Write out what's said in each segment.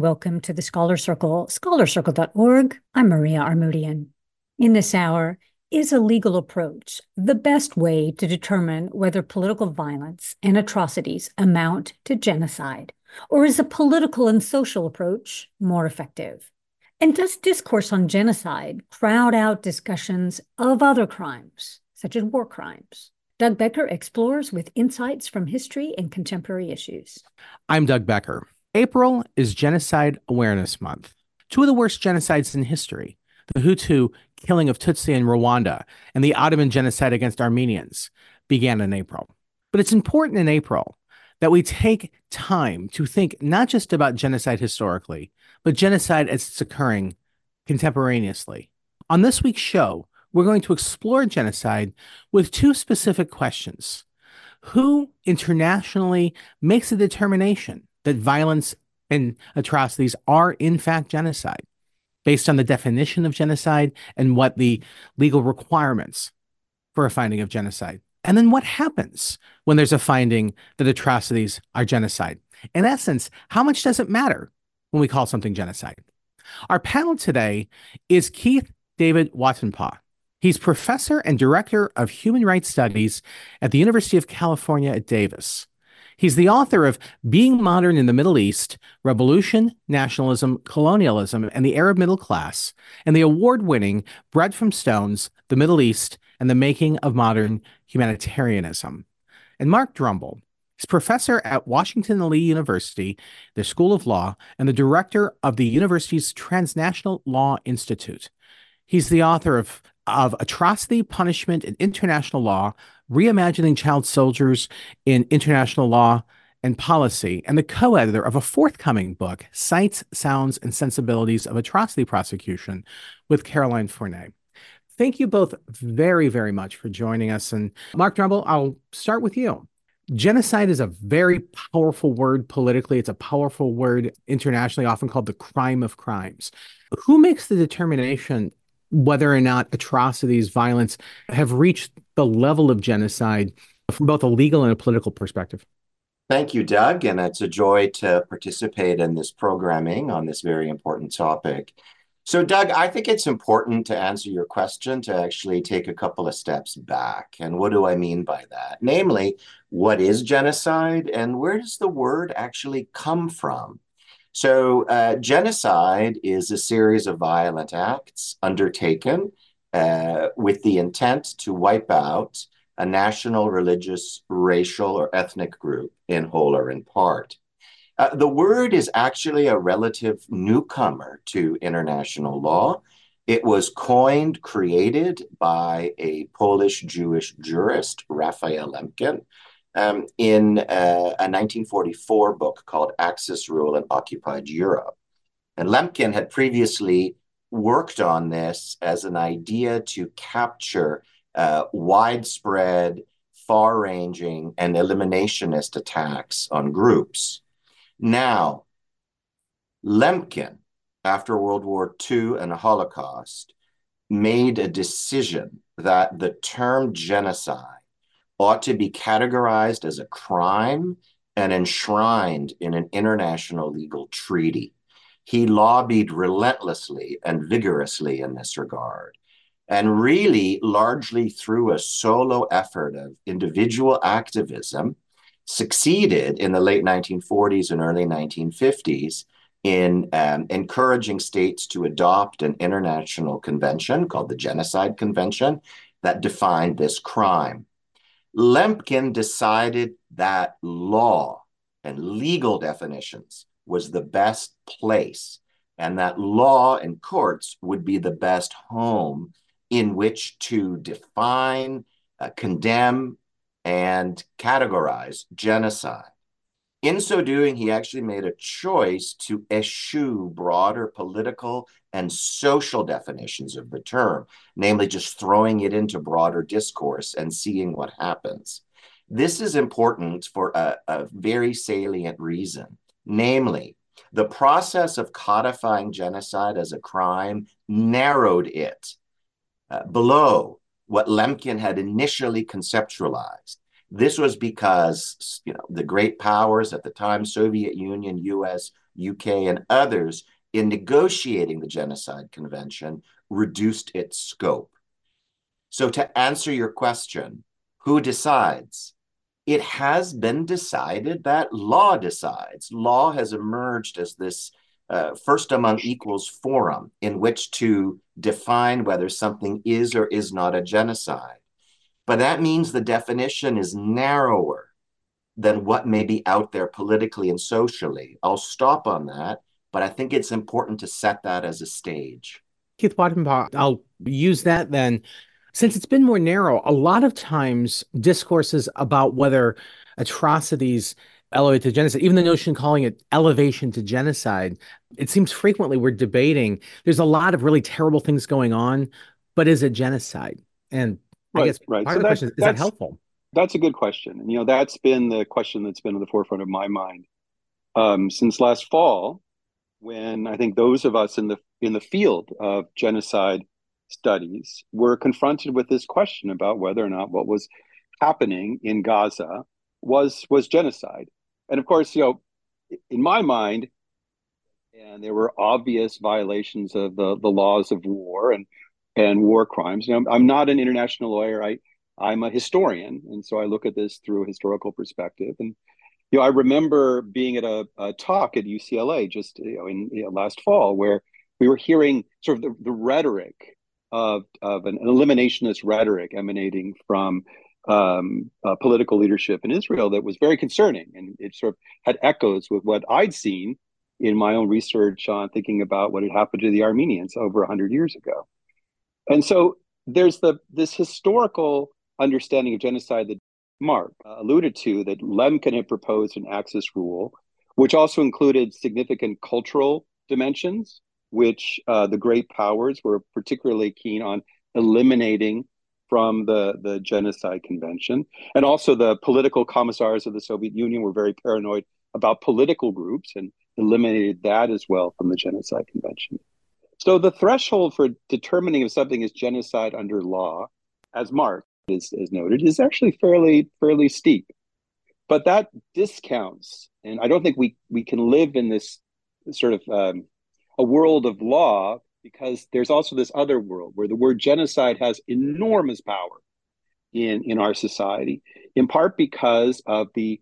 welcome to the Scholar Circle, scholarcircle.org. I'm Maria Armoudian. In this hour, is a legal approach the best way to determine whether political violence and atrocities amount to genocide, or is a political and social approach more effective? And does discourse on genocide crowd out discussions of other crimes, such as war crimes? Doug Becker explores with insights from history and contemporary issues. I'm Doug Becker. April is Genocide Awareness Month. Two of the worst genocides in history, the Hutu killing of Tutsi in Rwanda and the Ottoman genocide against Armenians, began in April. But it's important in April that we take time to think not just about genocide historically, but genocide as it's occurring contemporaneously. On this week's show, we're going to explore genocide with two specific questions. Who internationally makes a determination that violence and atrocities are in fact genocide, based on the definition of genocide and what the legal requirements for a finding of genocide? And then what happens when there's a finding that atrocities are genocide? In essence, how much does it matter when we call something genocide? Our panel today is Keith David Watenpaugh. He's professor and director of human rights studies at the University of California at Davis. He's the author of Being Modern in the Middle East, Revolution, Nationalism, Colonialism, and the Arab Middle Class, and the award-winning Bread from Stones, The Middle East, and the Making of Modern Humanitarianism. And Mark Drumble is professor at Washington and Lee University, the School of Law, and the director of the university's Transnational Law Institute. He's the author of Atrocity, Punishment, and International Law, Reimagining Child Soldiers in International Law and Policy, and the co-editor of a forthcoming book, Sights, Sounds, and Sensibilities of Atrocity Prosecution, with Caroline Fournet. Thank you both very, very much for joining us. And Mark Drumble, I'll start with you. Genocide is a very powerful word politically. It's a powerful word internationally, often called the crime of crimes. Who makes the determination whether or not atrocities, violence have reached the level of genocide from both a legal and a political perspective? Thank you, Doug, and it's a joy to participate in this programming on this very important topic. So, Doug, I think it's important to answer your question to actually take a couple of steps back. And what do I mean by that? Namely, what is genocide and where does the word actually come from? So genocide is a series of violent acts undertaken with the intent to wipe out a national, religious, racial, or ethnic group in whole or in part. The word is actually a relative newcomer to international law. It was created by a Polish Jewish jurist, Raphael Lemkin, in a 1944 book called Axis Rule in Occupied Europe. And Lemkin had previously worked on this as an idea to capture widespread, far-ranging, and eliminationist attacks on groups. Now, Lemkin, after World War II and the Holocaust, made a decision that the term genocide ought to be categorized as a crime and enshrined in an international legal treaty. He lobbied relentlessly and vigorously in this regard, and really largely through a solo effort of individual activism, succeeded in the late 1940s and early 1950s in encouraging states to adopt an international convention called the Genocide Convention that defined this crime. Lemkin decided that law and legal definitions was the best place, and that law and courts would be the best home in which to define, condemn, and categorize genocide. In so doing, he actually made a choice to eschew broader political and social definitions of the term, namely just throwing it into broader discourse and seeing what happens. This is important for a very salient reason, namely, the process of codifying genocide as a crime narrowed it below what Lemkin had initially conceptualized. This was because, the great powers at the time, Soviet Union, US, UK, and others in negotiating the Genocide Convention reduced its scope. So to answer your question, who decides? It has been decided that law decides. Law has emerged as this first among equals forum in which to define whether something is or is not a genocide. But that means the definition is narrower than what may be out there politically and socially. I'll stop on that, but I think it's important to set that as a stage. Keith Weidenbach, I'll use that then. Since it's been more narrow, a lot of times discourses about whether atrocities elevate to genocide, even the notion calling it elevation to genocide, it seems frequently we're debating. There's a lot of really terrible things going on, but is it genocide? And I guess part of the question is that helpful? That's a good question. And, that's been the question that's been at the forefront of my mind since last fall, when I think those of us in the field of genocide studies were confronted with this question about whether or not what was happening in Gaza was genocide. And of course, in my mind, and there were obvious violations of the laws of war and war crimes. I'm not an international lawyer. I'm a historian, and so I look at this through a historical perspective. And I remember being at a talk at UCLA just in last fall, where we were hearing sort of the rhetoric of an eliminationist rhetoric emanating from political leadership in Israel that was very concerning, and it sort of had echoes with what I'd seen in my own research on thinking about what had happened to the Armenians over 100 years ago. And so there's this historical understanding of genocide that Mark alluded to, that Lemkin had proposed an axis rule, which also included significant cultural dimensions, which the great powers were particularly keen on eliminating from the Genocide Convention. And also the political commissars of the Soviet Union were very paranoid about political groups and eliminated that as well from the Genocide Convention. So the threshold for determining if something is genocide under law, as Mark is noted, is actually fairly steep. But that discounts, and I don't think we can live in this sort of a world of law, because there's also this other world where the word genocide has enormous power in our society, in part because of the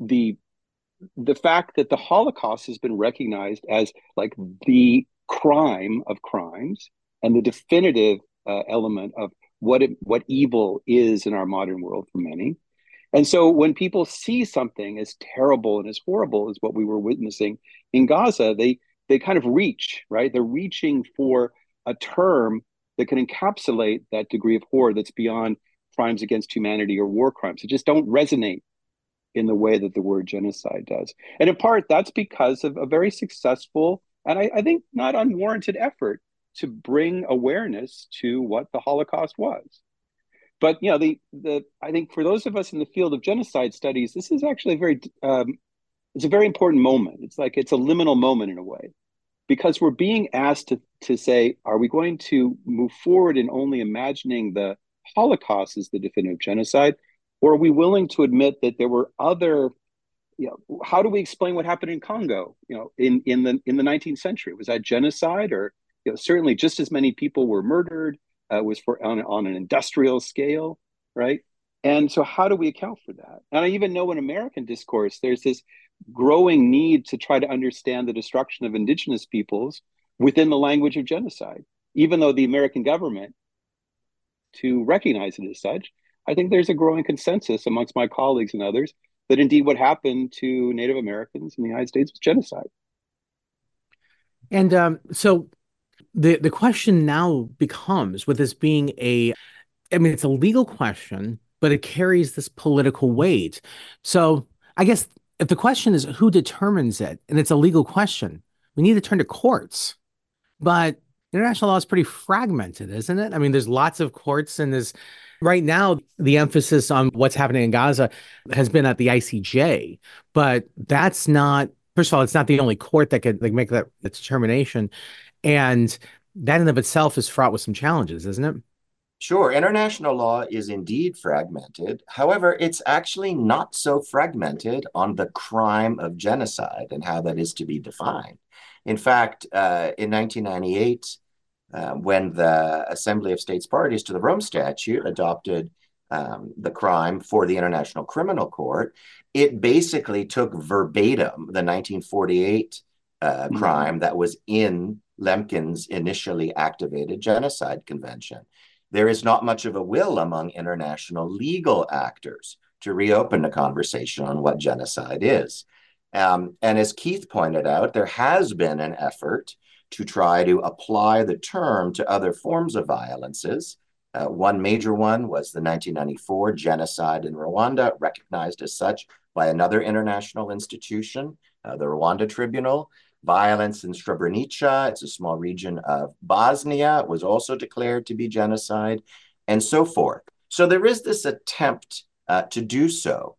fact that the Holocaust has been recognized as like the crime of crimes and the definitive element of what evil is in our modern world for many. And so when people see something as terrible and as horrible as what we were witnessing in Gaza, they kind of reach, right? They're reaching for a term that can encapsulate that degree of horror that's beyond crimes against humanity or war crimes. It just don't resonate in the way that the word genocide does. And in part, that's because of a very successful and I think not unwarranted effort to bring awareness to what the Holocaust was. But I think for those of us in the field of genocide studies, this is actually it's a very important moment. It's a liminal moment in a way, because we're being asked to say, are we going to move forward in only imagining the Holocaust as the definitive genocide, or are we willing to admit that there were other? How do we explain what happened in Congo? In the 19th century, was that genocide? Or certainly just as many people were murdered. Was on an industrial scale, right? And so how do we account for that? And I even know in American discourse, there's this growing need to try to understand the destruction of indigenous peoples within the language of genocide, even though the American government to recognize it as such. I think there's a growing consensus amongst my colleagues and others that indeed what happened to Native Americans in the United States was genocide. And so the question now becomes, with this being it's a legal question, but it carries this political weight. So I guess if the question is who determines it, and it's a legal question, we need to turn to courts. But international law is pretty fragmented, isn't it? I mean, there's lots of courts, and right now, the emphasis on what's happening in Gaza has been at the ICJ, but that's not, first of all, it's not the only court that could make that determination. And that in of itself is fraught with some challenges, isn't it? Sure, international law is indeed fragmented. However, it's actually not so fragmented on the crime of genocide and how that is to be defined. In fact, in 1998, when the Assembly of States Parties to the Rome Statute adopted the crime for the International Criminal Court, it basically took verbatim the 1948 crime that was in Lemkin's initially activated genocide convention. There is not much of a will among international legal actors to reopen the conversation on what genocide is. And as Keith pointed out, there has been an effort to try to apply the term to other forms of violences. One major one was the 1994 genocide in Rwanda, recognized as such by another international institution, the Rwanda Tribunal. Violence in Srebrenica, it's a small region of Bosnia, was also declared to be genocide, and so forth. So there is this attempt to do so.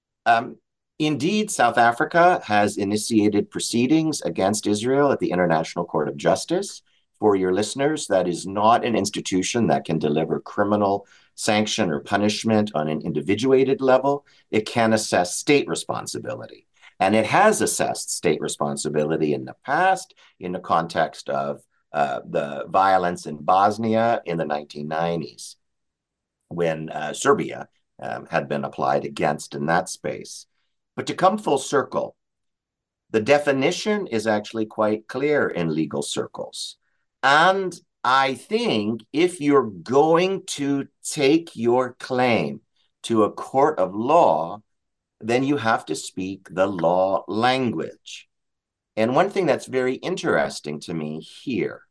Indeed, South Africa has initiated proceedings against Israel at the International Court of Justice. For your listeners, that is not an institution that can deliver criminal sanction or punishment on an individuated level. It can assess state responsibility. And it has assessed state responsibility in the past in the context of the violence in Bosnia in the 1990s, when Serbia had been applied against in that space. But to come full circle, the definition is actually quite clear in legal circles. And I think if you're going to take your claim to a court of law, then you have to speak the law language. And one thing that's very interesting to me here,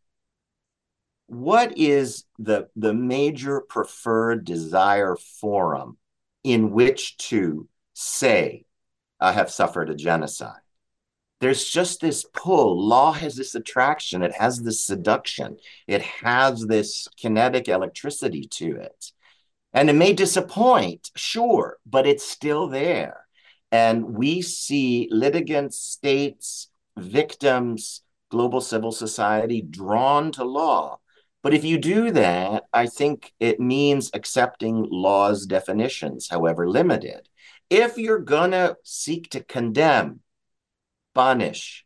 what is the major preferred desire forum in which to say, I have suffered a genocide? There's just this pull. Law has this attraction. It has this seduction. It has this kinetic electricity to it. And it may disappoint, sure, but it's still there. And we see litigants, states, victims, global civil society drawn to law. But if you do that, I think it means accepting law's definitions, however limited. If you're going to seek to condemn, punish,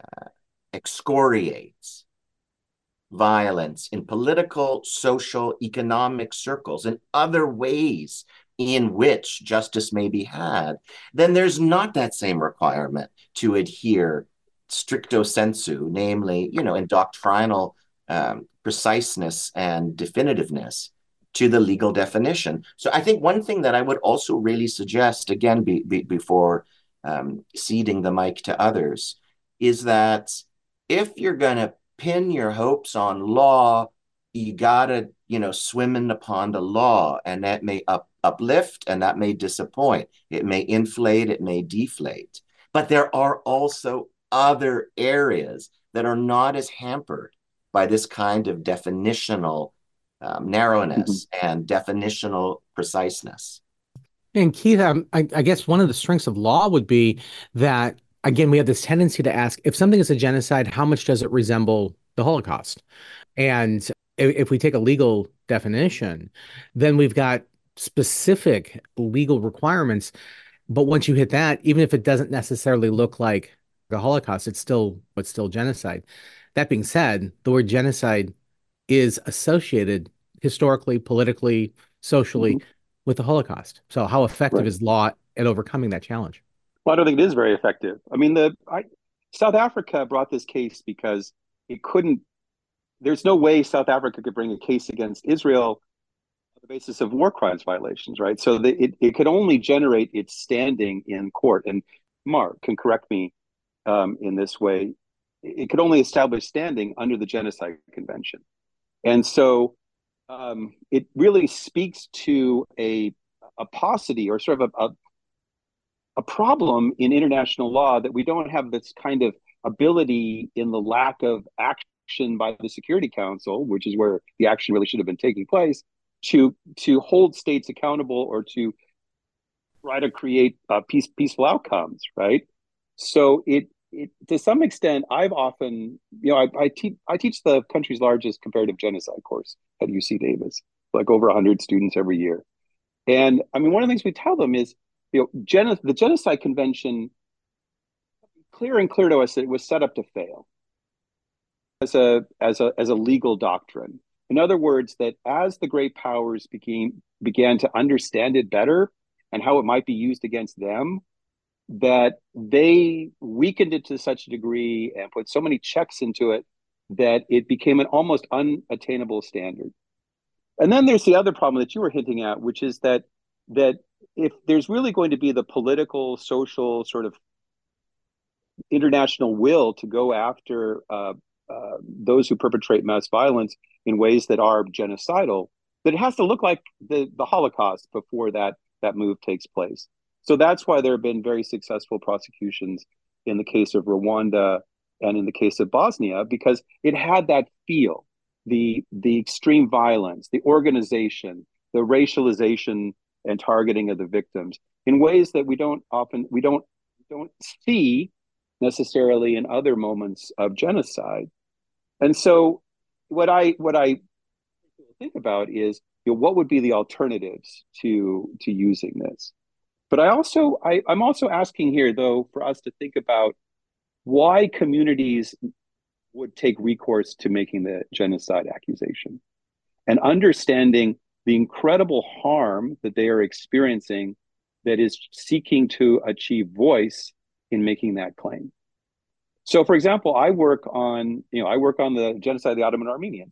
excoriate violence in political, social, economic circles and other ways in which justice may be had, then there's not that same requirement to adhere stricto sensu, namely, in doctrinal preciseness and definitiveness to the legal definition. So I think one thing that I would also really suggest, again, before ceding the mic to others, is that if you're going to pin your hopes on law, you gotta, swim in the pond of law, and that may uplift and that may disappoint. It may inflate, it may deflate. But there are also other areas that are not as hampered by this kind of definitional narrowness and definitional preciseness. And Keith, I guess one of the strengths of law would be that, again, we have this tendency to ask, if something is a genocide, how much does it resemble the Holocaust? And if we take a legal definition, then we've got specific legal requirements. But once you hit that, even if it doesn't necessarily look like the Holocaust, it's still genocide. That being said, the word genocide is associated historically, politically, socially with the Holocaust. So how effective is law at overcoming that challenge? Well, I don't think it is very effective. I mean, South Africa brought this case because it couldn't. There's no way South Africa could bring a case against Israel on the basis of war crimes violations, right? So it could only generate its standing in court. And Mark can correct me in this way. It could only establish standing under the Genocide Convention. And so it really speaks to a paucity or sort of a problem in international law that we don't have this kind of ability in the lack of action by the Security Council, which is where the action really should have been taking place, to hold states accountable or to try to create peaceful outcomes, right? So it to some extent, I've often, I teach the country's largest comparative genocide course at UC Davis. like over 100 students every year. And I mean, one of the things we tell them is, the Genocide Convention, clear to us that it was set up to fail as a legal doctrine. In other words, that as the great powers began to understand it better and how it might be used against them, that they weakened it to such a degree and put so many checks into it that it became an almost unattainable standard. And then there's the other problem that you were hinting at, which is that if there's really going to be the political, social, sort of international will to go after those who perpetrate mass violence in ways that are genocidal, that it has to look like the Holocaust before that move takes place. So that's why there have been very successful prosecutions in the case of Rwanda and in the case of Bosnia, because it had that feel, the extreme violence, the organization, the racialization and targeting of the victims in ways that we don't see necessarily in other moments of genocide. And so what I think about is, what would be the alternatives to using this? But I'm also asking here, though, for us to think about why communities would take recourse to making the genocide accusation, and understanding the incredible harm that they are experiencing that is seeking to achieve voice in making that claim. So, for example, I work on the genocide of the Ottoman Armenians.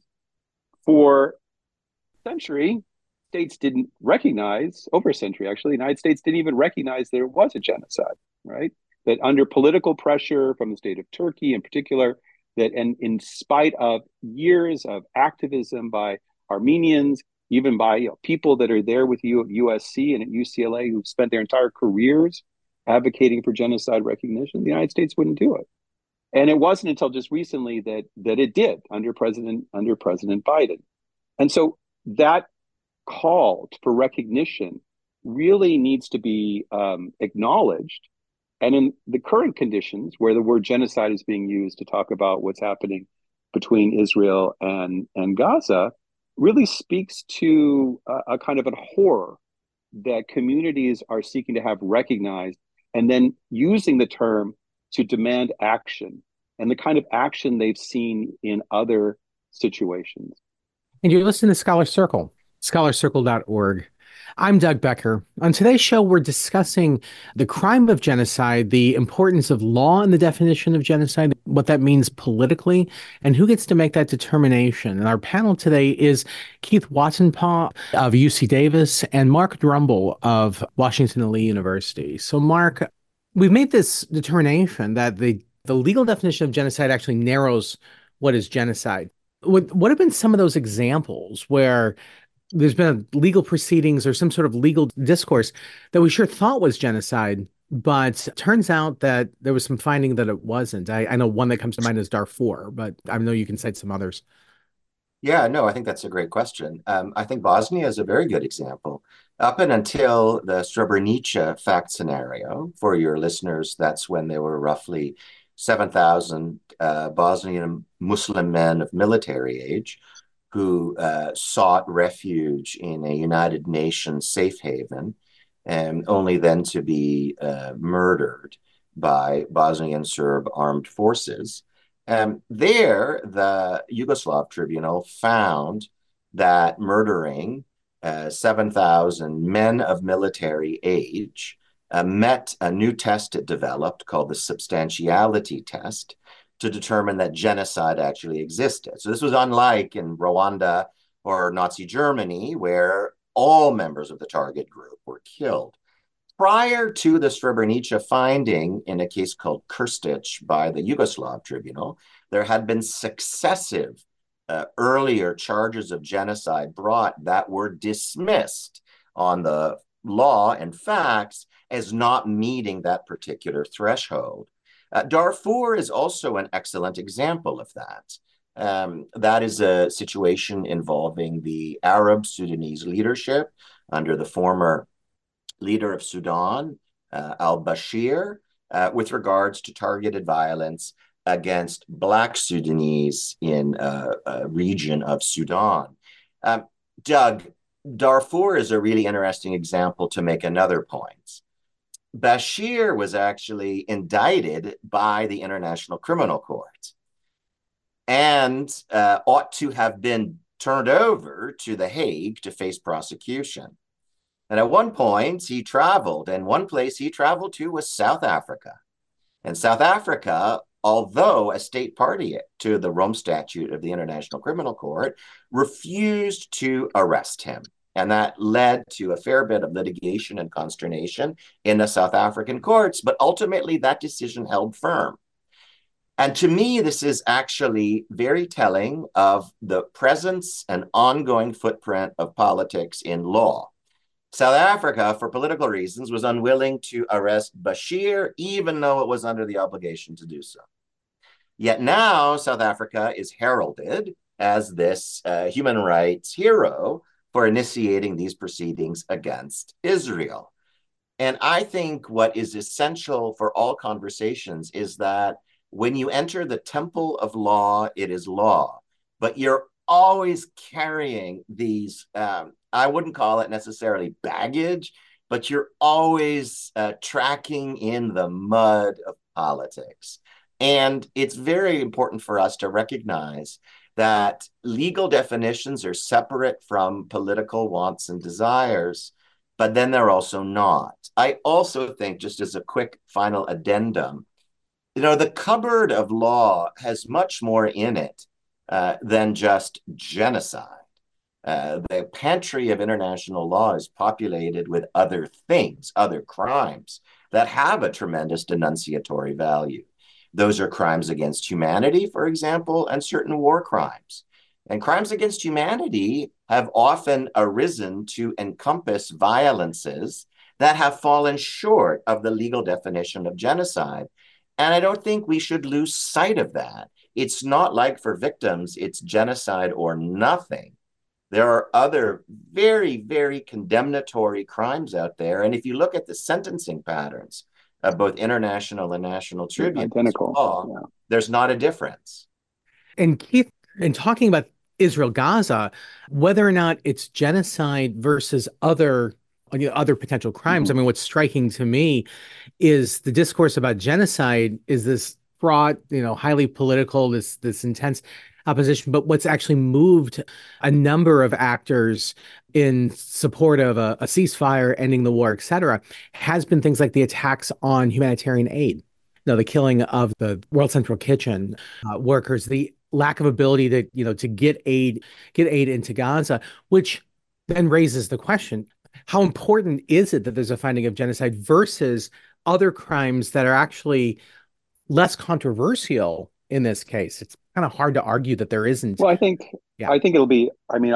For a century, states didn't recognize, over a century actually, the United States didn't even recognize there was a genocide, right? That under political pressure from the state of Turkey in particular, and in spite of years of activism by Armenians, even by people that are there with you at USC and at UCLA who've spent their entire careers advocating for genocide recognition, the United States wouldn't do it. And it wasn't until just recently that it did under President Biden. And so that call for recognition really needs to be acknowledged. And in the current conditions, where the word genocide is being used to talk about what's happening between Israel and Gaza, really speaks to a kind of a horror that communities are seeking to have recognized, and then using the term to demand action, and the kind of action they've seen in other situations. And you're listening to Scholar Circle, scholarcircle.org. I'm Doug Becker. On today's show, we're discussing the crime of genocide, the importance of law in the definition of genocide, what that means politically, and who gets to make that determination. And our panel today is Keith Watenpaugh of UC Davis and Mark Drumble of Washington and Lee University. So, Mark, we've made this determination that the legal definition of genocide actually narrows what is genocide. What have been some of those examples where there's been legal proceedings or some sort of legal discourse that we sure thought was genocide, but turns out that there was some finding that it wasn't? I know one that comes to mind is Darfur, but I know you can cite some others. Yeah, no, I think that's a great question. I think Bosnia is a very good example. Up and until the Srebrenica fact scenario, for your listeners, that's when there were roughly 7,000 Bosnian Muslim men of military age who sought refuge in a United Nations safe haven, and only then to be murdered by Bosnian Serb armed forces. There, the Yugoslav tribunal found that murdering 7,000 men of military age met a new test it developed called the substantiality test to determine that genocide actually existed. So this was unlike in Rwanda or Nazi Germany, where all members of the target group were killed. Prior to the Srebrenica finding in a case called Krstić by the Yugoslav tribunal, there had been successive earlier charges of genocide brought that were dismissed on the law and facts as not meeting that particular threshold. Darfur is also an excellent example of that. That is a situation involving the Arab Sudanese leadership under the former leader of Sudan, al-Bashir, with regards to targeted violence against Black Sudanese in a region of Sudan. Doug, Darfur is a really interesting example to make another point. Bashir was actually indicted by the International Criminal Court and ought to have been turned over to The Hague to face prosecution. And at one point, he traveled, and one place he traveled to was South Africa. And South Africa, although a state party to the Rome Statute of the International Criminal Court, refused to arrest him. And that led to a fair bit of litigation and consternation in the South African courts. But ultimately, that decision held firm. And to me, this is actually very telling of the presence and ongoing footprint of politics in law. South Africa, for political reasons, was unwilling to arrest Bashir, even though it was under the obligation to do so. Yet now, South Africa is heralded as this human rights hero for initiating these proceedings against Israel. And I think what is essential for all conversations is that when you enter the temple of law, it is law, but you're always carrying these, I wouldn't call it necessarily baggage, but you're always tracking in the mud of politics. And it's very important for us to recognize that legal definitions are separate from political wants and desires, but then they're also not. I also think, just as a quick final addendum, the cupboard of law has much more in it than just genocide. The pantry of international law is populated with other things, other crimes that have a tremendous denunciatory value. Those are crimes against humanity, for example, and certain war crimes. And crimes against humanity have often arisen to encompass violences that have fallen short of the legal definition of genocide. And I don't think we should lose sight of that. It's not like for victims, it's genocide or nothing. There are other very, very condemnatory crimes out there. And if you look at the sentencing patterns of both international and national tribunals, there's not a difference. And Keith, in talking about Israel-Gaza, whether or not it's genocide versus other potential crimes, I mean, what's striking to me is the discourse about genocide is this fraught, highly political, this intense opposition. But what's actually moved a number of actors in support of a ceasefire, ending the war, et cetera, has been things like the attacks on humanitarian aid. The killing of the World Central Kitchen workers, the lack of ability to get aid into Gaza, which then raises the question: how important is it that there's a finding of genocide versus other crimes that are actually less controversial in this case? It's kind of hard to argue that there isn't. Well, I think it'll be,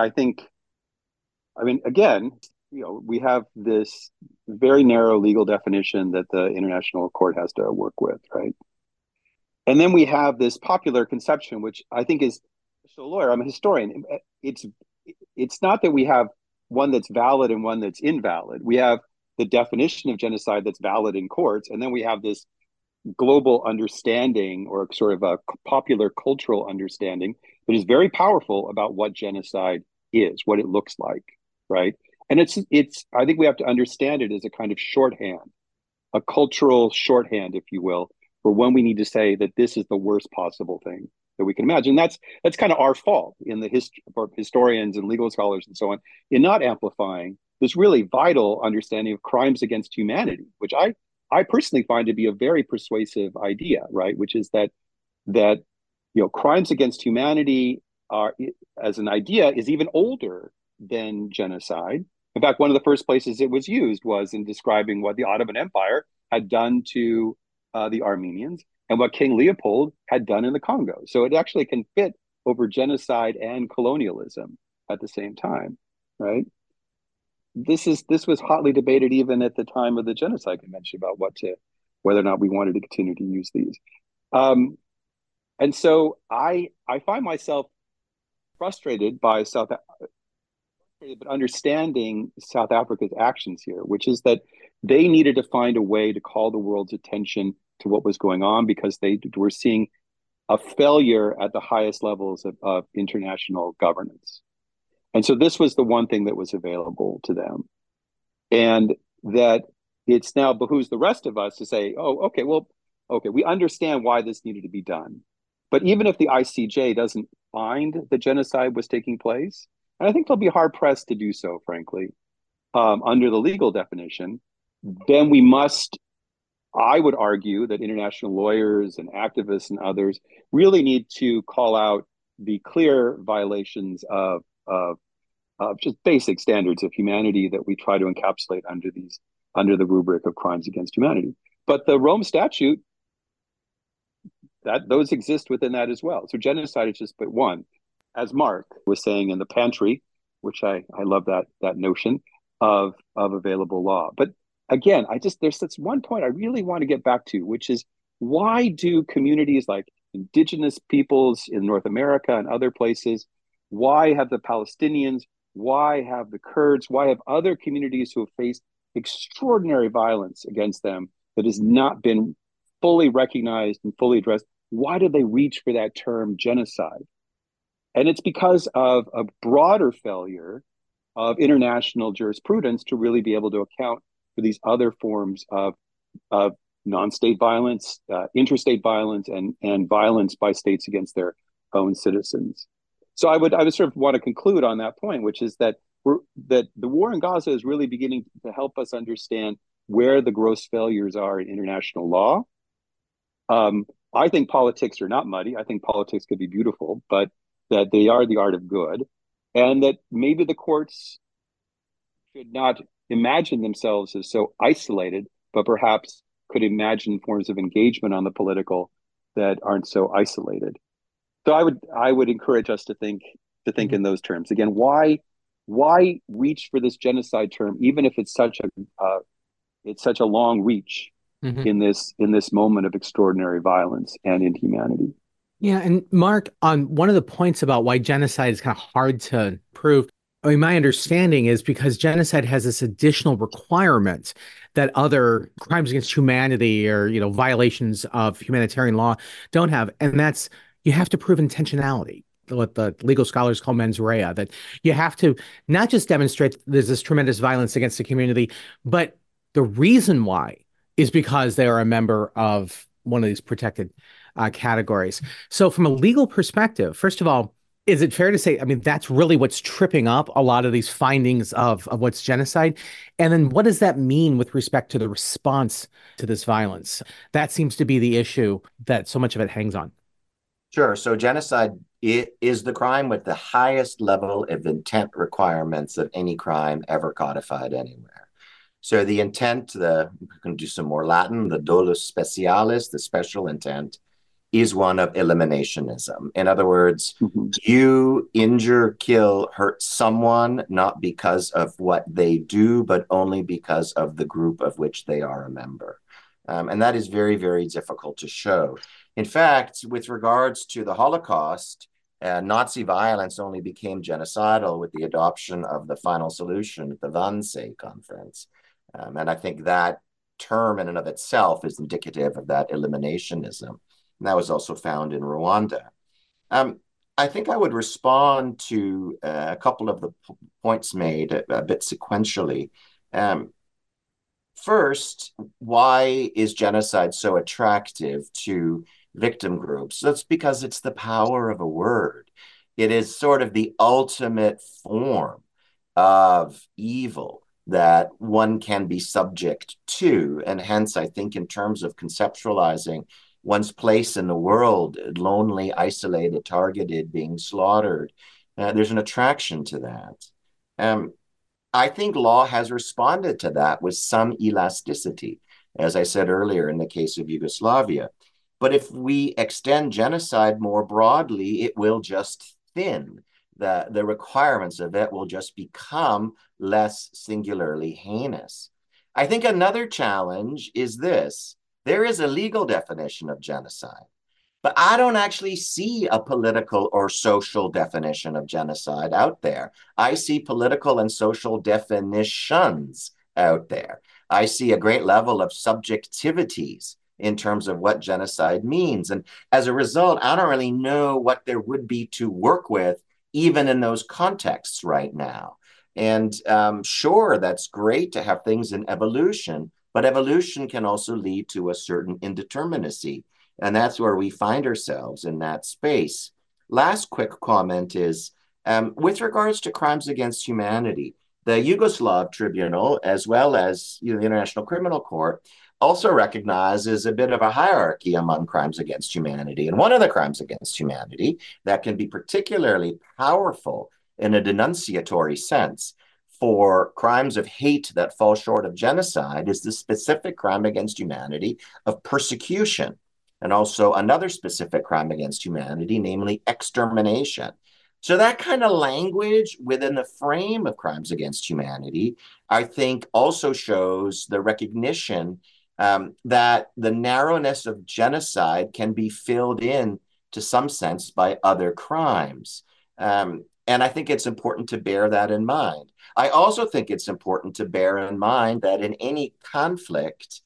again, we have this very narrow legal definition that the International Court has to work with, right? And then we have this popular conception, which I think is, so lawyer, I'm a historian. It's not that we have one that's valid and one that's invalid. We have the definition of genocide that's valid in courts, and then we have this global understanding or sort of a popular cultural understanding that is very powerful about what genocide is, what it looks like, right? And it's I think we have to understand it as a kind of shorthand, a cultural shorthand, if you will, for when we need to say that this is the worst possible thing that we can imagine. That's kind of our fault in the history for historians and legal scholars and so on, in not amplifying this really vital understanding of crimes against humanity, which I personally find to be a very persuasive idea, right? Which is that crimes against humanity are, as an idea, is even older than genocide. In fact, one of the first places it was used was in describing what the Ottoman Empire had done to the Armenians and what King Leopold had done in the Congo. So it actually can fit over genocide and colonialism at the same time, right? This was hotly debated even at the time of the Genocide Convention about whether or not we wanted to continue to use these. And so I find myself frustrated by but understanding South Africa's actions here, which is that they needed to find a way to call the world's attention to what was going on because they were seeing a failure at the highest levels of international governance. And so this was the one thing that was available to them. And that it's now behooves the rest of us to say, oh, okay, well, okay, we understand why this needed to be done. But even if the ICJ doesn't find that genocide was taking place, and I think they'll be hard pressed to do so, frankly, under the legal definition, then we must, I would argue that international lawyers and activists and others really need to call out the clear violations of just basic standards of humanity that we try to encapsulate under the rubric of crimes against humanity. But the Rome Statute, that those exist within that as well. So genocide is just but one. As Mark was saying in the pantry, which I love that notion of available law. But again, there's this one point I really want to get back to, which is why do communities like indigenous peoples in North America and other places, why have the Palestinians, why have the Kurds, why have other communities who have faced extraordinary violence against them that has not been fully recognized and fully addressed, why do they reach for that term genocide? And it's because of a broader failure of international jurisprudence to really be able to account for these other forms of non-state violence, interstate violence, and violence by states against their own citizens. So I would sort of want to conclude on that point, which is that that the war in Gaza is really beginning to help us understand where the gross failures are in international law. I think politics are not muddy. I think politics could be beautiful, but that they are the art of good, and that maybe the courts should not imagine themselves as so isolated, but perhaps could imagine forms of engagement on the political that aren't so isolated. So I would encourage us to think in those terms. Again, why reach for this genocide term, even if it's such a long reach in this moment of extraordinary violence and inhumanity. Yeah, and Mark, on one of the points about why genocide is kind of hard to prove, I mean, my understanding is because genocide has this additional requirement that other crimes against humanity or, violations of humanitarian law don't have, and that's you have to prove intentionality, what the legal scholars call mens rea, that you have to not just demonstrate there's this tremendous violence against the community, but the reason why is because they are a member of one of these protected categories. So from a legal perspective, first of all, is it fair to say, I mean, that's really what's tripping up a lot of these findings of what's genocide? And then what does that mean with respect to the response to this violence? That seems to be the issue that so much of it hangs on. Sure. So genocide is the crime with the highest level of intent requirements of any crime ever codified anywhere. So the intent, we're going to do some more Latin, the dolus specialis, the special intent, is one of eliminationism. In other words, you injure, kill, hurt someone, not because of what they do, but only because of the group of which they are a member. And that is very, very difficult to show. In fact, with regards to the Holocaust, Nazi violence only became genocidal with the adoption of the final solution at the Wannsee Conference. And I think that term in and of itself is indicative of that eliminationism. And that was also found in Rwanda. I think I would respond to a couple of the points made a bit sequentially. First, why is genocide so attractive to victim groups? That's because it's the power of a word. It is sort of the ultimate form of evil that one can be subject to. And hence, I think in terms of conceptualizing one's place in the world, lonely, isolated, targeted, being slaughtered, there's an attraction to that. I think law has responded to that with some elasticity, as I said earlier in the case of Yugoslavia. But if we extend genocide more broadly, it will just thin. The requirements of it will just become less singularly heinous. I think another challenge is this. There is a legal definition of genocide, but I don't actually see a political or social definition of genocide out there. I see political and social definitions out there. I see a great level of subjectivities in terms of what genocide means. And as a result, I don't really know what there would be to work with even in those contexts right now. And sure, that's great to have things in evolution, but evolution can also lead to a certain indeterminacy. And that's where we find ourselves in that space. Last quick comment is with regards to crimes against humanity, the Yugoslav Tribunal, as well as the International Criminal Court, also recognizes a bit of a hierarchy among crimes against humanity. And one of the crimes against humanity that can be particularly powerful in a denunciatory sense for crimes of hate that fall short of genocide is the specific crime against humanity of persecution, and also another specific crime against humanity, namely extermination. So that kind of language within the frame of crimes against humanity, I think also shows the recognition that the narrowness of genocide can be filled in to some sense by other crimes. And I think it's important to bear that in mind. I also think it's important to bear in mind that in any conflict,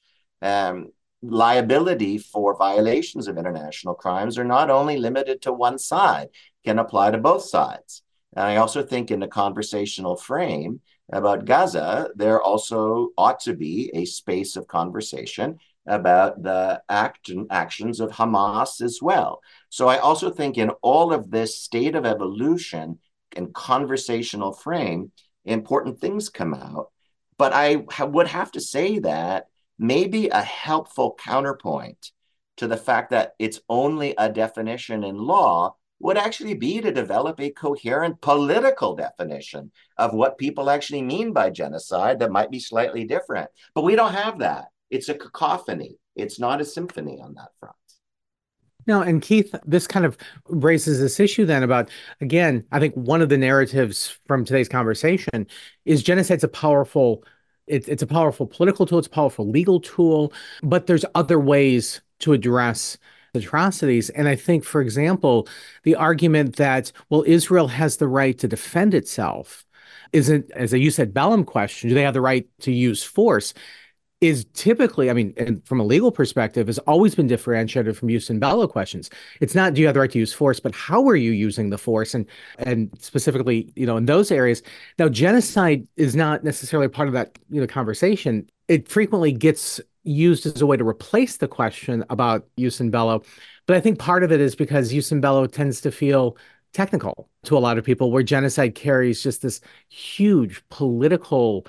liability for violations of international crimes are not only limited to one side, can apply to both sides. And I also think in the conversational frame about Gaza, there also ought to be a space of conversation about the actions of Hamas as well. So I also think in all of this state of evolution and conversational frame, important things come out. But I would have to say that maybe a helpful counterpoint to the fact that it's only a definition in law would actually be to develop a coherent political definition of what people actually mean by genocide that might be slightly different. But we don't have that. It's a cacophony. It's not a symphony on that front. No, and Keith, this kind of raises this issue then about, again, I think one of the narratives from today's conversation is genocide's a powerful, it's a powerful political tool, it's a powerful legal tool, but there's other ways to address atrocities. And I think, for example, the argument that, well, Israel has the right to defend itself isn't, as you said, Bellum question, do they have the right to use force? Is typically, I mean, and from a legal perspective, has always been differentiated from jus in bello questions. It's not do you have the right to use force, but how are you using the force? And specifically, in those areas. Now, genocide is not necessarily part of that, conversation. It frequently gets used as a way to replace the question about jus in bello. But I think part of it is because jus in bello tends to feel technical to a lot of people, where genocide carries just this huge political,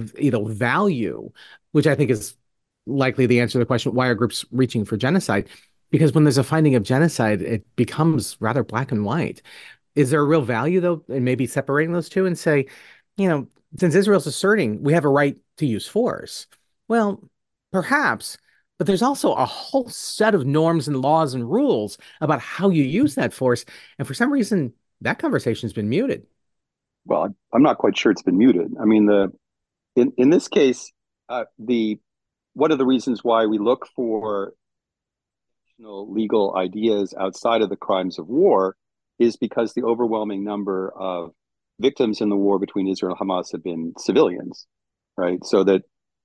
value, which I think is likely the answer to the question, why are groups reaching for genocide? Because when there's a finding of genocide, it becomes rather black and white. Is there a real value, though, in maybe separating those two and say, since Israel's asserting we have a right to use force, well, perhaps, but there's also a whole set of norms and laws and rules about how you use that force. And for some reason, that conversation's been muted. Well, I'm not quite sure it's been muted. I mean, in this case, one of the reasons why we look for legal ideas outside of the crimes of war is because the overwhelming number of victims in the war between Israel and Hamas have been civilians, right? So that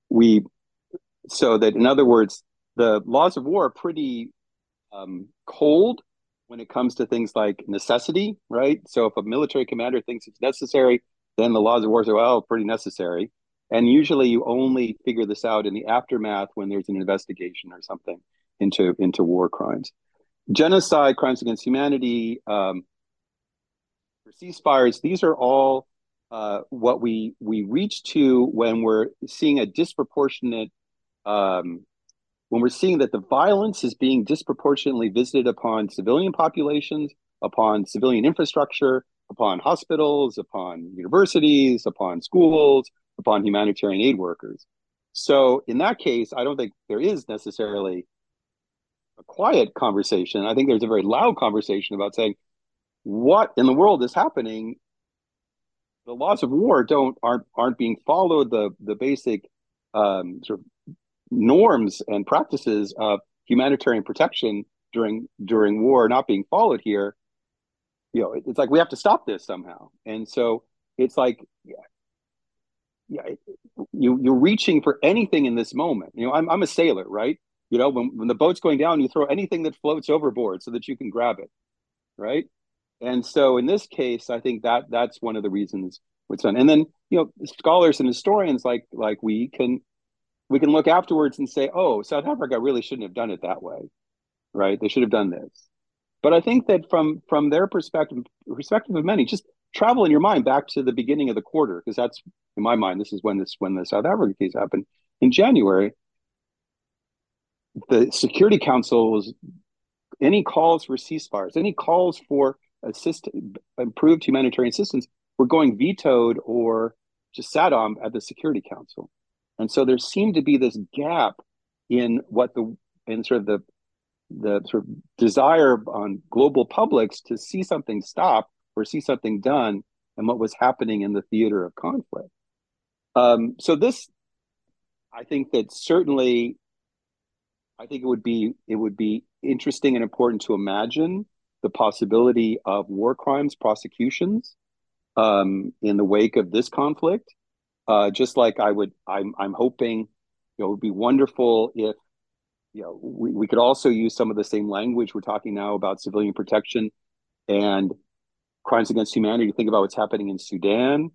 in other words, the laws of war are pretty cold when it comes to things like necessity, right? So if a military commander thinks it's necessary, then the laws of war say, well, pretty necessary. And usually you only figure this out in the aftermath when there's an investigation or something into war crimes. Genocide, crimes against humanity, ceasefires, these are all what we reach to when we're seeing a disproportionate, when we're seeing that the violence is being disproportionately visited upon civilian populations, upon civilian infrastructure, upon hospitals, upon universities, upon schools, upon humanitarian aid workers. So in that case, I don't think there is necessarily a quiet conversation. I think there's a very loud conversation about saying, what in the world is happening? The laws of war aren't being followed. The basic sort of norms and practices of humanitarian protection during war not being followed here. It's like we have to stop this somehow. And so it's like, you're reaching for anything in this moment. I'm a sailor, right? When the boat's going down, you throw anything that floats overboard so that you can grab it, right? And so in this case, I think that's one of the reasons it's done. And then, scholars and historians like we can look afterwards and say, oh, South Africa really shouldn't have done it that way, right? They should have done this. But I think that from their perspective of many, just travel in your mind back to the beginning of the quarter, because that's, in my mind, this is when the South Africa case happened in January. The Security Council was, any calls for ceasefires, any calls for improved humanitarian assistance were going vetoed or just sat on at the Security Council. And so there seemed to be this gap in sort of the sort of desire on global publics to see something stop or see something done, and what was happening in the theater of conflict. So this, I think that certainly, I think it would be interesting and important to imagine the possibility of war crimes prosecutions in the wake of this conflict. Just like I'm hoping, it would be wonderful if, we could also use some of the same language we're talking now about civilian protection and crimes against humanity. Think about what's happening in Sudan,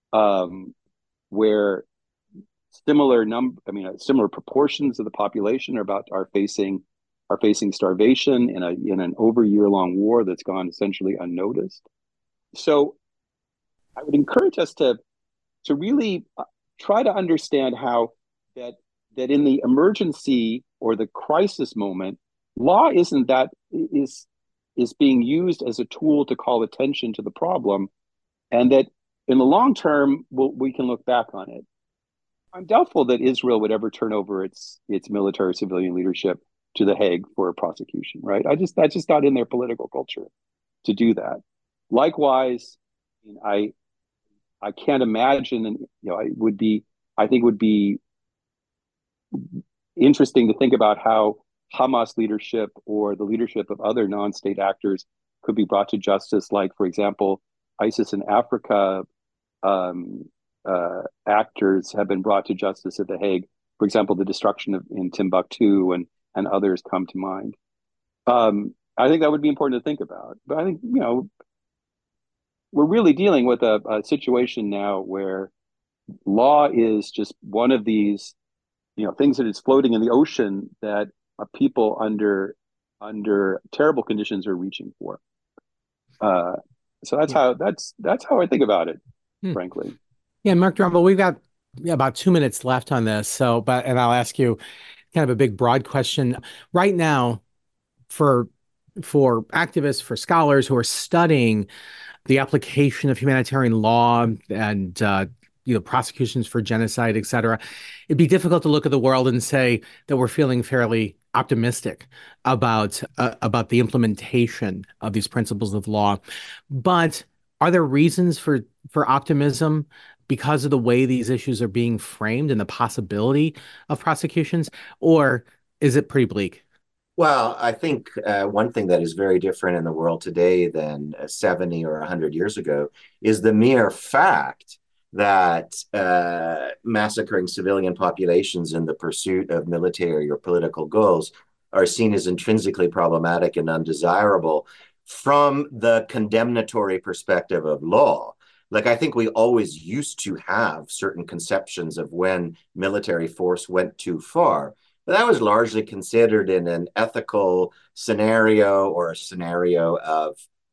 where similar proportions of the population are facing starvation in an over year-long war that's gone essentially unnoticed. So I would encourage us to really try to understand how that in the emergency or the crisis moment, law is being used as a tool to call attention to the problem, and that in the long term we can look back on it. I'm doubtful that Israel would ever turn over its military civilian leadership to The Hague for a prosecution, right? That's just not in their political culture to do that. Likewise, I can't imagine, and I think it would be interesting to think about how Hamas leadership or the leadership of other non-state actors could be brought to justice, like, for example, ISIS in Africa actors have been brought to justice at The Hague. For example, the destruction in Timbuktu and others come to mind. I think that would be important to think about. But I think, we're really dealing with a situation now where law is just one of these, things that is floating in the ocean that people under terrible conditions are reaching for. So that's how I think about it, frankly. Yeah, Mark Drumble, we've got about 2 minutes left on this. And I'll ask you kind of a big, broad question right now for activists, for scholars who are studying the application of humanitarian law and prosecutions for genocide, et cetera. It'd be difficult to look at the world and say that we're feeling fairly optimistic about the implementation of these principles of law. But are there reasons for optimism because of the way these issues are being framed and the possibility of prosecutions, or is it pretty bleak? Well, I think one thing that is very different in the world today than 70 or 100 years ago is the mere fact that massacring civilian populations in the pursuit of military or political goals are seen as intrinsically problematic and undesirable from the condemnatory perspective of law. Like, I think we always used to have certain conceptions of when military force went too far. But that was largely considered in an ethical scenario or a scenario of,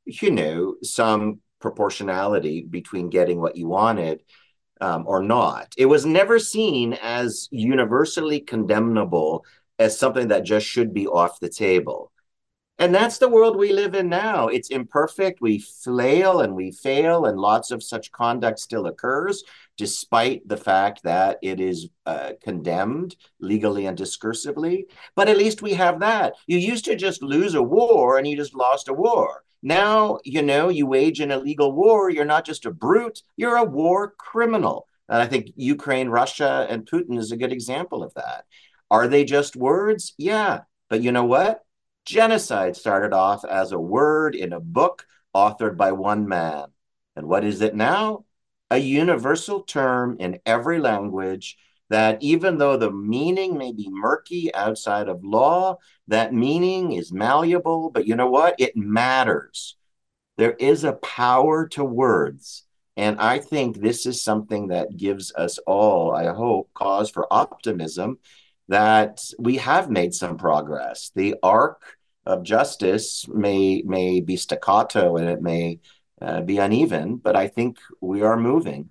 some proportionality between getting what you wanted or not. It was never seen as universally condemnable as something that just should be off the table. And that's the world we live in now. It's imperfect. We flail and we fail, and lots of such conduct still occurs, despite the fact that it is condemned legally and discursively. But at least we have that. You used to just lose a war and you just lost a war. Now, you wage an illegal war. You're not just a brute, you're a war criminal. And I think Ukraine, Russia, and Putin is a good example of that. Are they just words? Yeah. But you know what? Genocide started off as a word in a book authored by one man. And what is it now? A universal term in every language that, even though the meaning may be murky outside of law, that meaning is malleable. But you know what? It matters. There is a power to words. And I think this is something that gives us all, I hope, cause for optimism that we have made some progress. The arc of justice may be staccato and it may be uneven, but I think we are moving.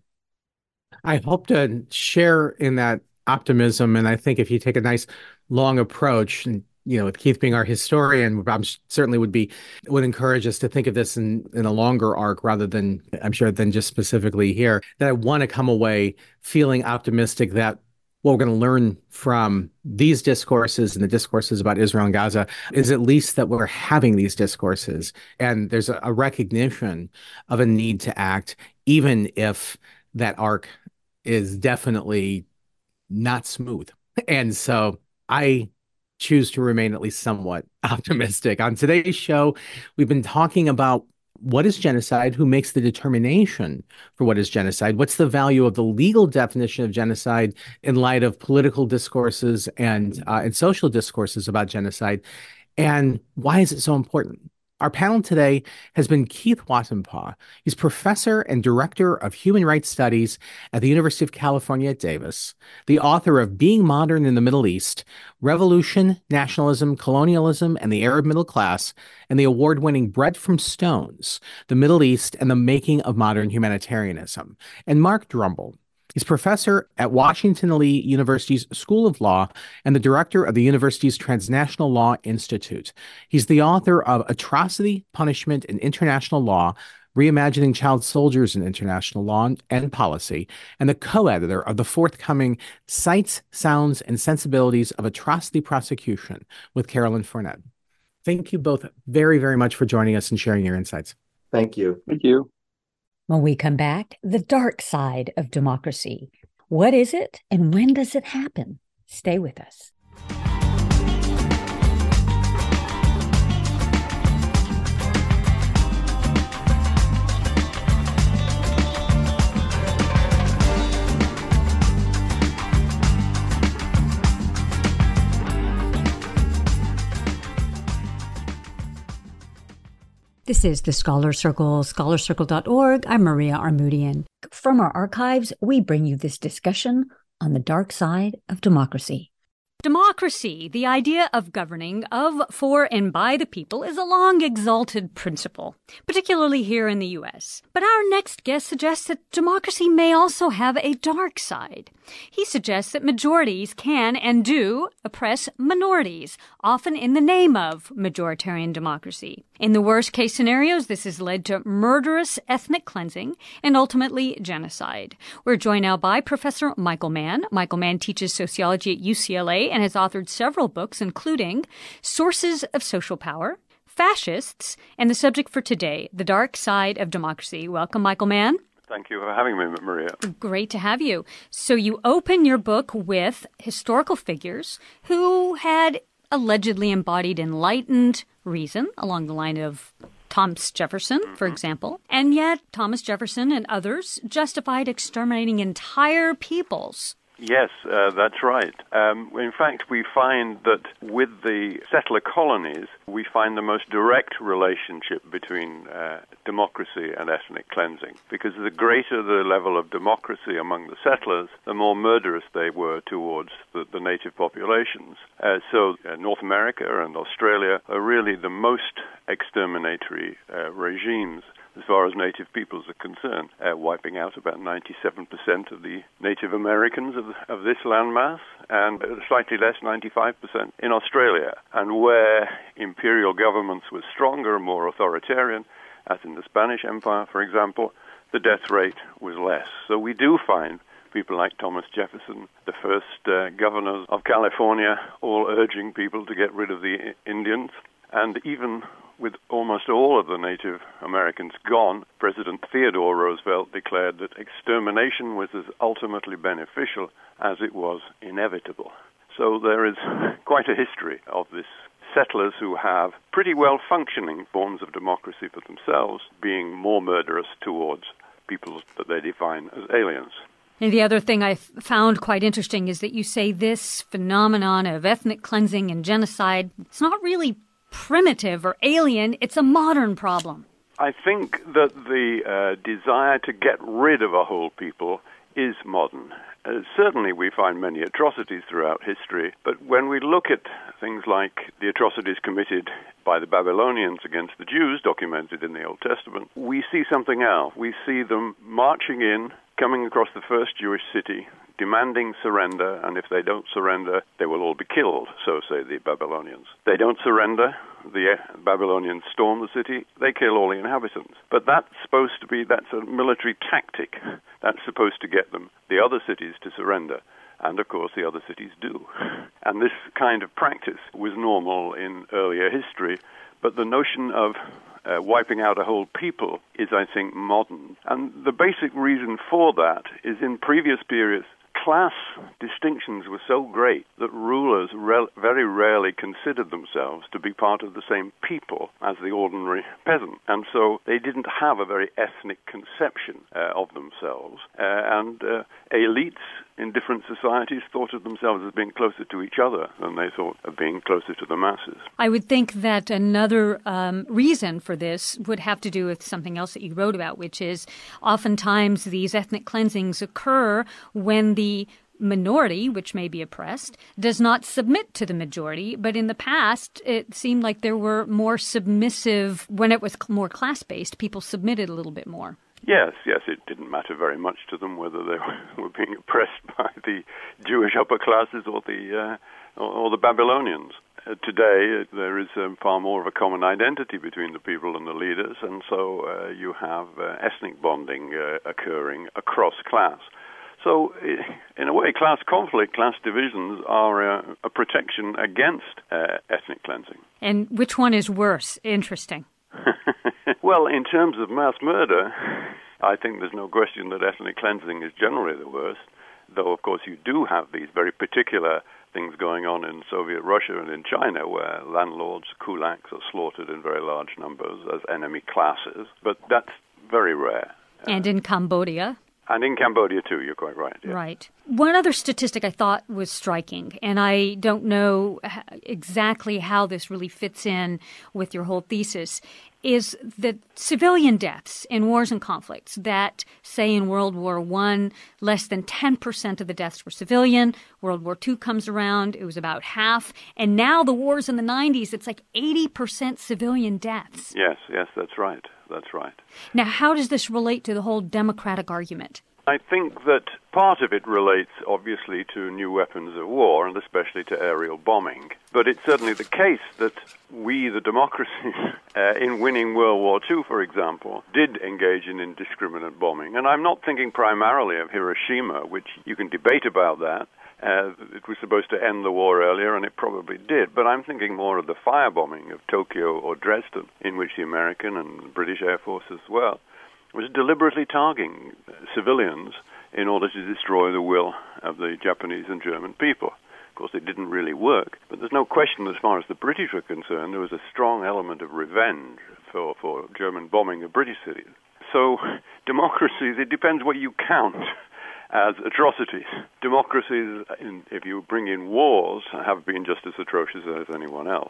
I hope to share in that optimism. And I think if you take a nice long approach, and with Keith being our historian, certainly would encourage us to think of this in a longer arc rather than, I'm sure, than just specifically here. That I want to come away feeling optimistic that what we're going to learn from these discourses and the discourses about Israel and Gaza is at least that we're having these discourses, and there's a recognition of a need to act, even if that arc is definitely not smooth. And so I choose to remain at least somewhat optimistic. On today's show, we've been talking about what is genocide, who makes the determination for what is genocide, what's the value of the legal definition of genocide in light of political discourses and social discourses about genocide, and why is it so important? Our panel today has been Keith Wattampah. He's professor and director of human rights studies at the University of California at Davis, the author of Being Modern in the Middle East, Revolution, Nationalism, Colonialism, and the Arab Middle Class, and the award-winning Bread from Stones, The Middle East and the Making of Modern Humanitarianism, and Mark Drumble. He's professor at Washington Lee University's School of Law and the director of the university's Transnational Law Institute. He's the author of Atrocity, Punishment, and International Law, Reimagining Child Soldiers in International Law and Policy, and the co-editor of the forthcoming Sights, Sounds, and Sensibilities of Atrocity Prosecution with Carolyn Fournette. Thank you both very, very much for joining us and sharing your insights. Thank you. Thank you. When we come back, the dark side of democracy. What is it and when does it happen? Stay with us. This is the Scholar Circle, scholarcircle.org. I'm Maria Armoudian. From our archives, we bring you this discussion on the dark side of democracy. Democracy, the idea of governing of, for, and by the people, is a long exalted principle, particularly here in the U.S. But our next guest suggests that democracy may also have a dark side. He suggests that majorities can and do oppress minorities, often in the name of majoritarian democracy. In the worst-case scenarios, this has led to murderous ethnic cleansing and ultimately genocide. We're joined now by Professor Michael Mann. Michael Mann teaches sociology at UCLA and has authored several books, including Sources of Social Power, Fascists, and the subject for today, The Dark Side of Democracy. Welcome, Michael Mann. Thank you for having me, Maria. Great to have you. So you open your book with historical figures who had allegedly embodied enlightened reason along the line of Thomas Jefferson, for example. And yet Thomas Jefferson and others justified exterminating entire peoples. Yes, that's right. In fact, we find that with the settler colonies, we find the most direct relationship between democracy and ethnic cleansing, because the greater the level of democracy among the settlers, the more murderous they were towards the native populations. So North America and Australia are really the most exterminatory regimes as far as native peoples are concerned, wiping out about 97% of the Native Americans of this landmass, and slightly less, 95% in Australia. And where imperial governments were stronger and more authoritarian, as in the Spanish Empire, for example, the death rate was less. So we do find people like Thomas Jefferson, the first governors of California, all urging people to get rid of the Indians, and even with almost all of the Native Americans gone, President Theodore Roosevelt declared that extermination was as ultimately beneficial as it was inevitable. So there is quite a history of this settlers who have pretty well-functioning forms of democracy for themselves being more murderous towards peoples that they define as aliens. And the other thing I found quite interesting is that you say this phenomenon of ethnic cleansing and genocide, it's not really primitive or alien, it's a modern problem. I think that the desire to get rid of a whole people is modern. Certainly we find many atrocities throughout history, but when we look at things like the atrocities committed by the Babylonians against the Jews, documented in the Old Testament, we see something else. We see them marching in, coming across the first Jewish city, demanding surrender, and if they don't surrender, they will all be killed, so say the Babylonians. They don't surrender, the Babylonians storm the city, they kill all the inhabitants. But that's a military tactic. That's supposed to get the other cities to surrender. And of course the other cities do. And this kind of practice was normal in earlier history, but the notion of wiping out a whole people is, I think, modern. And the basic reason for that is in previous periods, class distinctions were so great that rulers very rarely considered themselves to be part of the same people as the ordinary peasant. And so they didn't have a very ethnic conception of themselves. And elites in different societies thought of themselves as being closer to each other than they thought of being closer to the masses. I would think that another reason for this would have to do with something else that you wrote about, which is oftentimes these ethnic cleansings occur when the minority, which may be oppressed, does not submit to the majority. But in the past, it seemed like there were more submissive, when it was more class-based, people submitted a little bit more. Yes, it didn't matter very much to them whether they were being oppressed by the Jewish upper classes or the Babylonians. Today, there is far more of a common identity between the people and the leaders, and so you have ethnic bonding occurring across class. So, in a way, class conflict, class divisions are a protection against ethnic cleansing. And which one is worse? Interesting. Well, in terms of mass murder, I think there's no question that ethnic cleansing is generally the worst, though, of course, you do have these very particular things going on in Soviet Russia and in China where landlords, kulaks, are slaughtered in very large numbers as enemy classes, but that's very rare. And in Cambodia. And in Cambodia, too, you're quite right. Yeah. Right. One other statistic I thought was striking, and I don't know exactly how this really fits in with your whole thesis, is that civilian deaths in wars and conflicts that, say, in World War I, less than 10% of the deaths were civilian. World War II comes around, it was about half. And now the wars in the 90s, it's like 80% civilian deaths. Yes, that's right. That's right. Now, how does this relate to the whole democratic argument? I think that part of it relates, obviously, to new weapons of war, and especially to aerial bombing. But it's certainly the case that we, the democracies, in winning World War II, for example, did engage in indiscriminate bombing. And I'm not thinking primarily of Hiroshima, which you can debate about that. It was supposed to end the war earlier, and it probably did. But I'm thinking more of the firebombing of Tokyo or Dresden, in which the American and British Air Force as well was deliberately targeting civilians in order to destroy the will of the Japanese and German people. Of course, it didn't really work. But there's no question, as far as the British were concerned, there was a strong element of revenge for German bombing of British cities. So democracies, it depends what you count as atrocities. Democracies, if you bring in wars, have been just as atrocious as anyone else.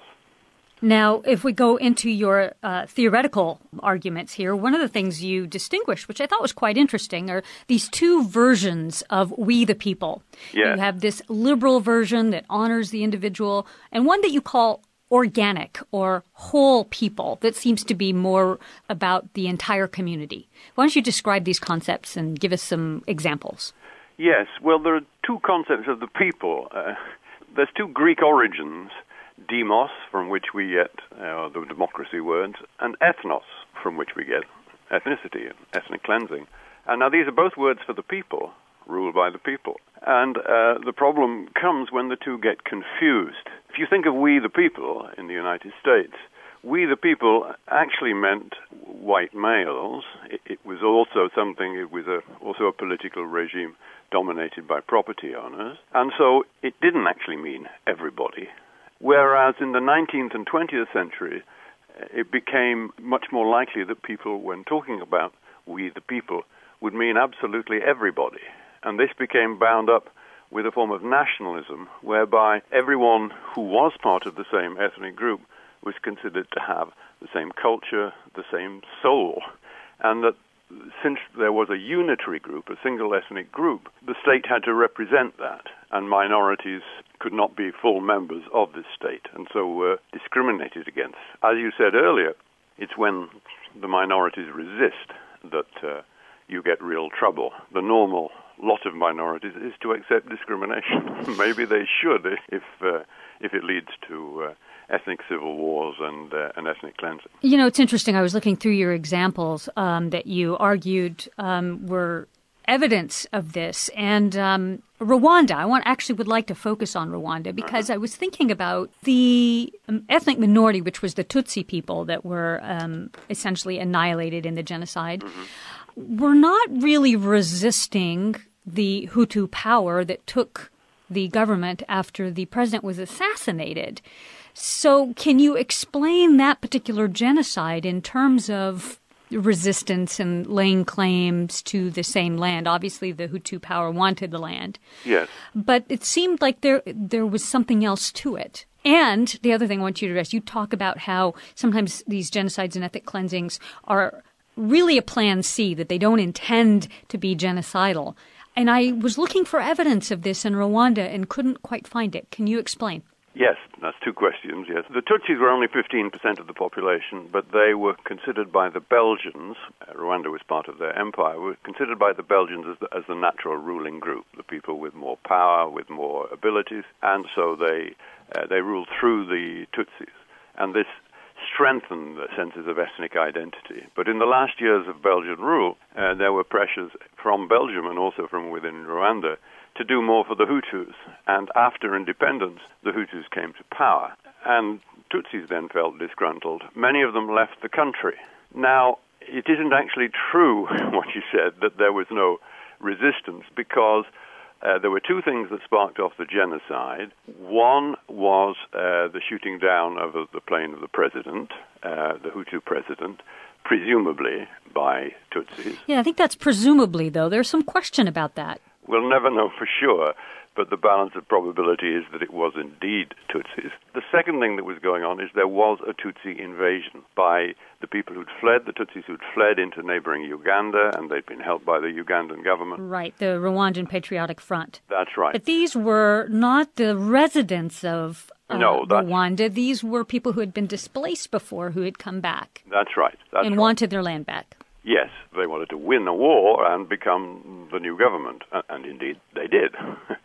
Now, if we go into your theoretical arguments here, one of the things you distinguish, which I thought was quite interesting, are these two versions of we the people. Yeah. You have this liberal version that honors the individual, and one that you call organic or whole people that seems to be more about the entire community. Why don't you describe these concepts and give us some examples? Yes, well, there are two concepts of the people. There's two Greek origins. Demos, from which we get the democracy words, and ethnos, from which we get ethnicity and ethnic cleansing. And now these are both words for the people, ruled by the people. And the problem comes when the two get confused. If you think of we the people in the United States, we the people actually meant white males. It was also also a political regime dominated by property owners. And so it didn't actually mean everybody. Whereas in the 19th and 20th century, it became much more likely that people, when talking about we the people, would mean absolutely everybody. And this became bound up with a form of nationalism, whereby everyone who was part of the same ethnic group was considered to have the same culture, the same soul, and that since there was a unitary group, a single ethnic group, the state had to represent that, and minorities could not be full members of this state, and so were discriminated against. As you said earlier, it's when the minorities resist that you get real trouble. The normal lot of minorities is to accept discrimination. Maybe they should if it leads to ethnic civil wars and ethnic cleansing. You know, it's interesting. I was looking through your examples that you argued were evidence of this. And Rwanda, I would like to focus on Rwanda because I was thinking about the ethnic minority, which was the Tutsi people that were essentially annihilated in the genocide, were not really resisting the Hutu power that took the government after the president was assassinated. So can you explain that particular genocide in terms of resistance and laying claims to the same land? Obviously, the Hutu power wanted the land. Yes. But it seemed like there was something else to it. And the other thing I want you to address, you talk about how sometimes these genocides and ethnic cleansings are really a plan C, that they don't intend to be genocidal. And I was looking for evidence of this in Rwanda and couldn't quite find it. Can you explain? Yes, that's two questions, yes. The Tutsis were only 15% of the population, but they were considered by the Belgians, Rwanda was part of their empire, were considered by the Belgians as the natural ruling group, the people with more power, with more abilities, and so they ruled through the Tutsis. And this strengthened the senses of ethnic identity. But in the last years of Belgian rule, there were pressures from Belgium and also from within Rwanda to do more for the Hutus. And after independence, the Hutus came to power. And Tutsis then felt disgruntled. Many of them left the country. Now, it isn't actually true, what you said, that there was no resistance, because there were two things that sparked off the genocide. One was the shooting down of the plane of the president, the Hutu president, presumably by Tutsis. Yeah, I think that's presumably, though. There's some question about that. We'll never know for sure, but the balance of probability is that it was indeed Tutsis. The second thing that was going on is there was a Tutsi invasion by the people who'd fled, the Tutsis who'd fled into neighboring Uganda, and they'd been helped by the Ugandan government. Right, the Rwandan Patriotic Front. That's right. But these were not the residents of Rwanda. These were people who had been displaced before, who had come back. That's right. And wanted their land back. Yes, they wanted to win a war and become the new government, and indeed they did.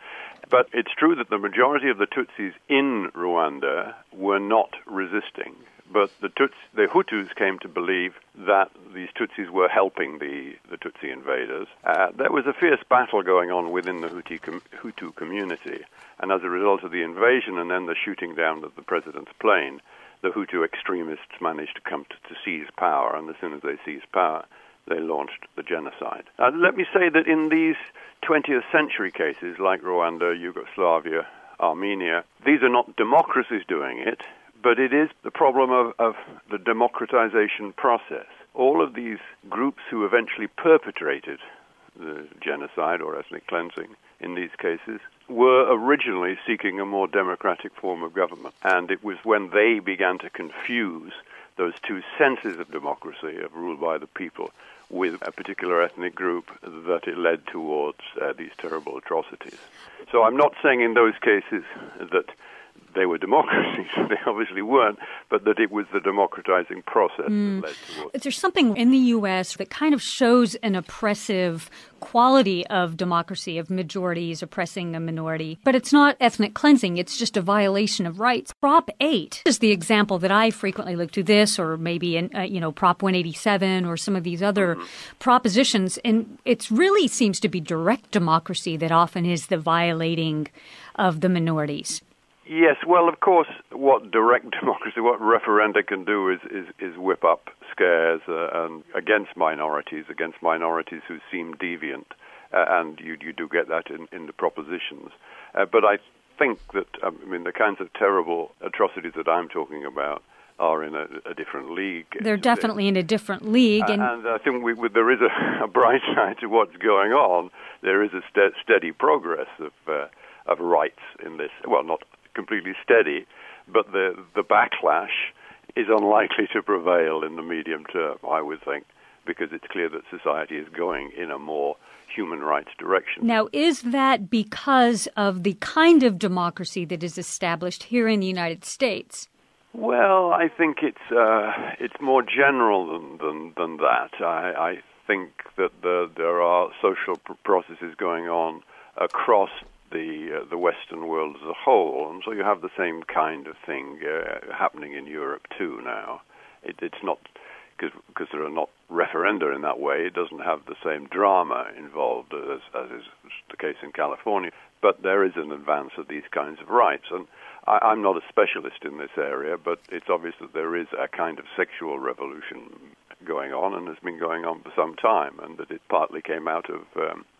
But it's true that the majority of the Tutsis in Rwanda were not resisting, but the Hutus came to believe that these Tutsis were helping the Tutsi invaders. There was a fierce battle going on within the Hutu community, and as a result of the invasion and then the shooting down of the president's plane, the Hutu extremists managed to come to seize power, and as soon as they seized power, they launched the genocide. Let me say that in these 20th century cases, like Rwanda, Yugoslavia, Armenia, these are not democracies doing it, but it is the problem of the democratization process. All of these groups who eventually perpetrated the genocide or ethnic cleansing in these cases were originally seeking a more democratic form of government. And it was when they began to confuse those two senses of democracy, of rule by the people, with a particular ethnic group, that it led towards these terrible atrocities. So I'm not saying in those cases that they were democracies. They obviously weren't, but that it was the democratizing process that led towards. There's something in the U.S. that kind of shows an oppressive quality of democracy, of majorities oppressing a minority. But it's not ethnic cleansing. It's just a violation of rights. Prop 8 is the example that I frequently look to, this, or maybe in, Prop 187 or some of these other propositions. And it really seems to be direct democracy that often is the violating of the minorities. Yes, well, of course, what direct democracy, what referenda can do is whip up scares and against minorities who seem deviant, and you do get that in the propositions. But I think that, the kinds of terrible atrocities that I'm talking about are in a different league. They're definitely in a different league. And I think there is a bright side to what's going on. There is a steady progress of rights in this. Well, not completely steady, but the backlash is unlikely to prevail in the medium term, I would think, because it's clear that society is going in a more human rights direction. Now, is that because of the kind of democracy that is established here in the United States? Well, I think it's more general than that. I think that there are social processes going on across the Western world as a whole, and so you have the same kind of thing happening in Europe too now. It's not because there are not referenda in that way. It doesn't have the same drama involved as is the case in California, but there is an advance of these kinds of rights. And I'm not a specialist in this area, but it's obvious that there is a kind of sexual revolution going on and has been going on for some time, and that it partly came out of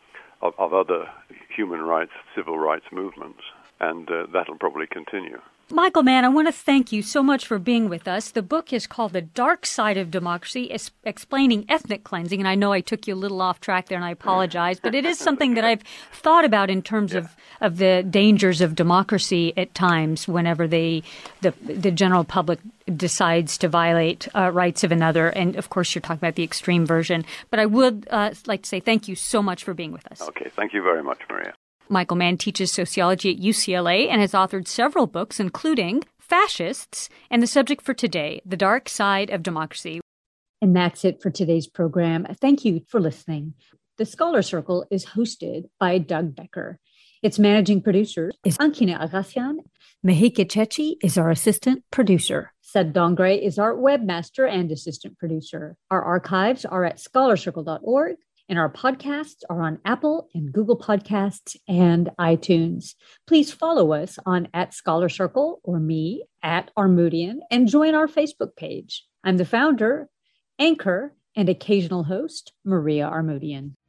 other human rights, civil rights movements, and that'll probably continue. Michael Mann, I want to thank you so much for being with us. The book is called The Dark Side of Democracy, Explaining Ethnic Cleansing. And I know I took you a little off track there, and I apologize. But it is something that I've thought about in terms of the dangers of democracy at times whenever the general public decides to violate rights of another. And, of course, you're talking about the extreme version. But I would like to say thank you so much for being with us. Okay. Thank you very much, Maria. Michael Mann teaches sociology at UCLA and has authored several books, including Fascists and the subject for today, The Dark Side of Democracy. And that's it for today's program. Thank you for listening. The Scholar Circle is hosted by Doug Becker. Its managing producer is Ankina Agassian. Mehike Chechi is our assistant producer. Sed Dongre is our webmaster and assistant producer. Our archives are at scholarcircle.org. And our podcasts are on Apple and Google Podcasts and iTunes. Please follow us on @ScholarCircle or me @Armoutian and join our Facebook page. I'm the founder, anchor, and occasional host, Maria Armoutian.